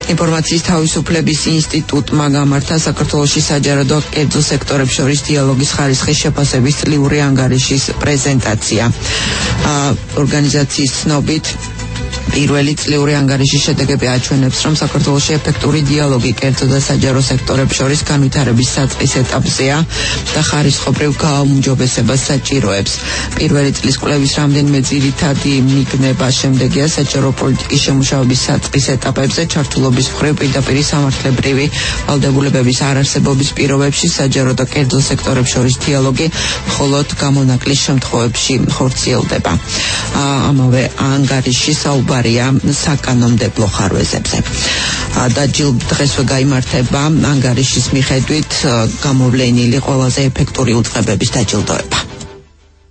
ინფორმაციის თავისუფლების ინსტიტუტმა გამართა საქართველოში საჯარო და კერძო სექტორებს შორის დიალოგის ხარისხის შეფასების წლიური ანგარიშის პრეზენტაცია. ორგანიზაციის ცნობით პირველი წლიური ანგარიშის შედეგები აჩვენებს, რომ საქართველოში ეფექტური დიალოგი კერძო და საჯარო სექტორებს შორის განვითარების საწყის ეტაპზეა და ხარისხობრივ გააუმჯობესებას საჭიროებს. პირველი წლის კვლევის რამდენიმე ძირითადი მიგნება შემდეგია საჯარო პოლიტიკის შემუშავების საწყის ეტაპებზე ჩართულობის მხრივ პირდაპირი სამართლებრივი ვალდებულებების არარსებობის პირობებში საჯარო და კერძო სექტორებს შორის დიალოგი მხოლოდ გამონაკლის შემთხვევებში ხორციელდება. ამავე ანგარიში საუბარია საკანონმდებლო ხარვეზებზე. და დღესვე გაიმართება ანგარიშის მიხედვით გამოვლენილი ყველაზე ეფექტური უწყებების დაჯილდოება.